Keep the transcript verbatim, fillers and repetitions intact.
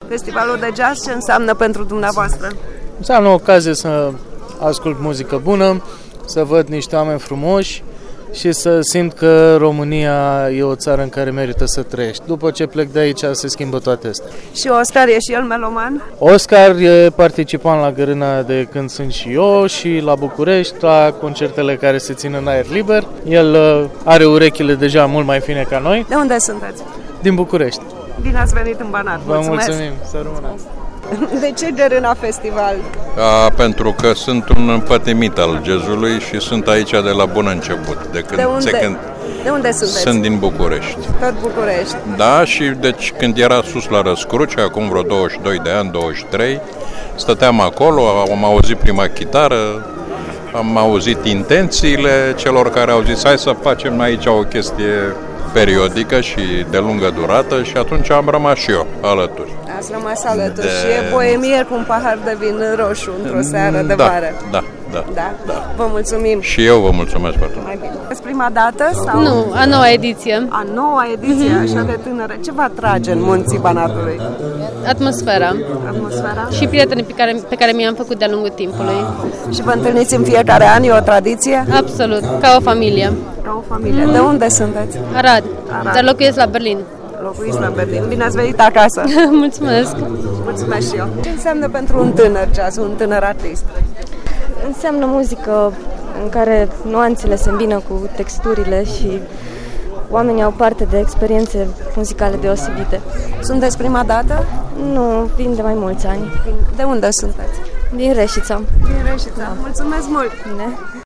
Festivalul de jazz ce înseamnă pentru dumneavoastră? Înseamnă o ocazie să ascult muzică bună, să văd niște oameni frumoși și să simt că România e o țară în care merită să trăiești. După ce plec de aici se schimbă toate astea. Și Oscar e și el meloman? Oscar e participant la Gărâna de când sunt și eu și la București, la concertele care se țin în aer liber. El are urechile deja mult mai fine ca noi. De unde sunteți? Din București. Bine ați venit în Banat. Vă Mulțumesc. mulțumim, să rămână. De ce Gărâna Festival? A, pentru că sunt un împătimit al jazzului și sunt aici de la bun început. De, când De unde? se când... De unde sunteți? Sunt din București. Tot București. Da, și deci când era sus la Răscruce, acum vreo douăzeci și doi de ani, douăzeci și trei, stăteam acolo, am auzit prima chitară, am auzit intențiile celor care au zis hai să facem aici o chestie periodică și de lungă durată și atunci am rămas și eu alături. Ați rămas alături de... și e boemier cu un pahar de vin roșu într-o seară de da, vară. Da, da, da, da. Vă mulțumim. Și eu vă mulțumesc foarte mult. Mai bine. Este prima dată? Sau? Nu, a noua ediție. A noua ediție, mm-hmm. așa de tânără. Ce vă atrage în Munții Banatului? Atmosfera. Atmosfera? Și prietenii pe care, pe care mi-am făcut de-a lungul timpului. Și vă întâlniți în fiecare an? E o tradiție? Absolut, ca o familie. Ca o familie. De unde sunteți? Arad, Arad. dar locuiesc la Berlin. Locuiți la Berlin. Bine ați venit acasă. Mulțumesc. Mulțumesc și eu. Ce înseamnă pentru un tânăr jazz, un tânăr artist? Înseamnă muzică în care nuanțele se îmbină cu texturile și oamenii au parte de experiențe muzicale deosebite. Sunteți prima dată? Nu, vin de mai mulți ani. De unde sunteți? Din Reșița. Din Reșița. Mulțumesc mult! Bine.